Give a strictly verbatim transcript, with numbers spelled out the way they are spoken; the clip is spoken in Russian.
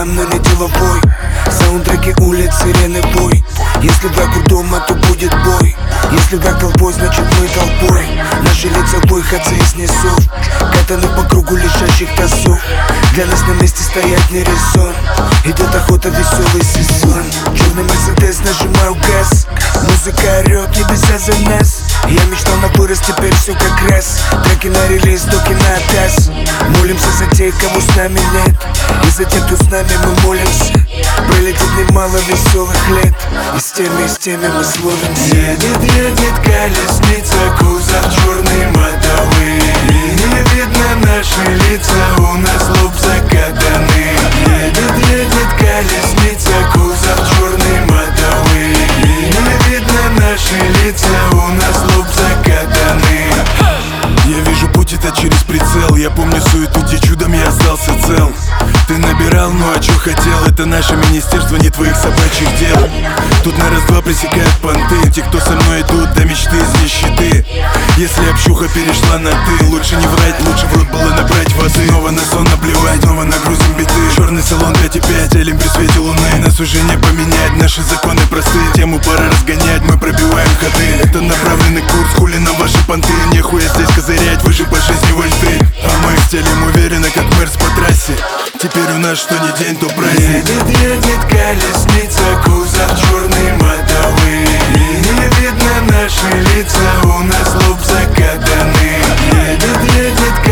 там, но не деловой. Саундтреки улиц, сирены бой. Если враг у дома, то будет бой. Если враг толпой, значит мы толпой. Наши лица выходцы из низов, катаны по кругу лежащих тасов. Для нас на месте стоять не резон. Идет охота, веселый сезон. Черный мерседес, нажимаю газ. Музыка орет, небеса за нас. Я мечтал на вырос, теперь все как раз. Треки на релиз, доки на атас. Молимся за тех, кого с нами нет, и за тех, кто с нами, мы молимся. Пролетит немало веселых лет, и с теми, и с теми мы словимся. Едет, едет колесница, кузов черный мотовый. И не видно наши лица, у нас лоб закатанный. Едет, едет колесница, кузов черный мотовый. И не видно наши лица, у нас лоб закатанный. Я вижу путь, это через прицел. Я помню суету, где чудом я остался цел. Ты набирал, ну а чё хотел? Это наше министерство, не твоих собачьих дел. Тут на раз-два пресекают понты. Те, кто со мной идут, до мечты из нищеты. Если общуха перешла на ты, лучше не врать, лучше в рот было набрать воды. Снова на сон наплевать, снова нагрузим биты. Черный салон пять и пять, элем при свете луны. Нас уже не поменять, наши законы простые. Тему пора разгонять, мы пробиваем ходы. Это направленный курс, хули на ваши понты. Нехуя здесь козырять, вы же по жизни вольты. А мы стелим уверенно, как мэрс по трассе. Теперь у нас что ни день, то праздник. Едет, едет колесница, кузов черный мотовый. И не видно наши лица, у нас лоб закатанный. Едет, едет